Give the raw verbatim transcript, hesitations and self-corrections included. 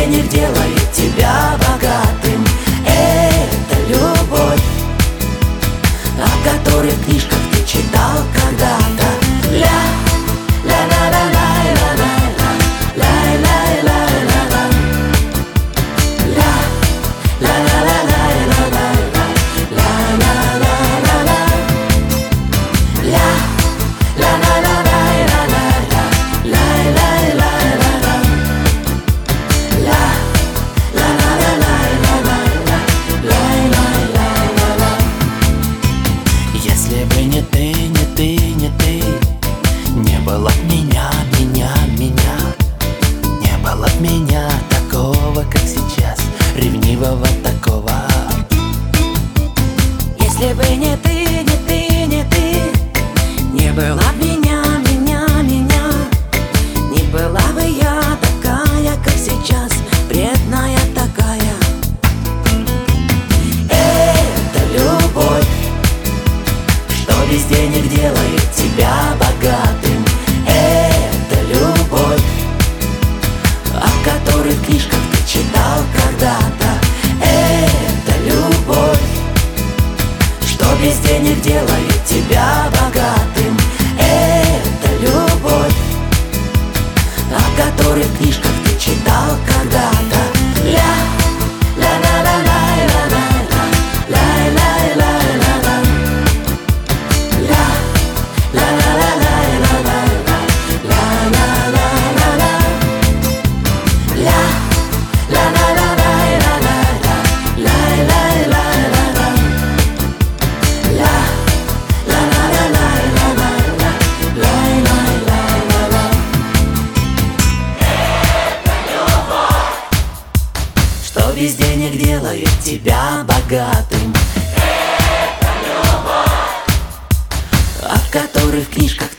денег делает тебя богатым. Это любовь, о которой в книжках ты читал когда-то. Ля, ля ля ля ля ля ля ля ля ля ля ля ля ля ля ля ля ля Если бы не ты, не ты, не ты, не было б меня, меня, меня, не было б меня такого, как сейчас, ревнивого такого. Если бы не ты, не ты, не ты, не было б меня, меня, меня, не была бы я такая, как сейчас, вредная такая. Это любовь, что без денег делает тебя богатым. Это любовь, о которой в книжках ты читал когда-то. Это любовь, что без денег делает тебя богатым. Это любовь, о которой в книжках ты читал когда-то. Ля, ля ля ля ля ля ля ля ля ля ля ля. Что без денег делает тебя богатым. Это любовь, о которой в книжках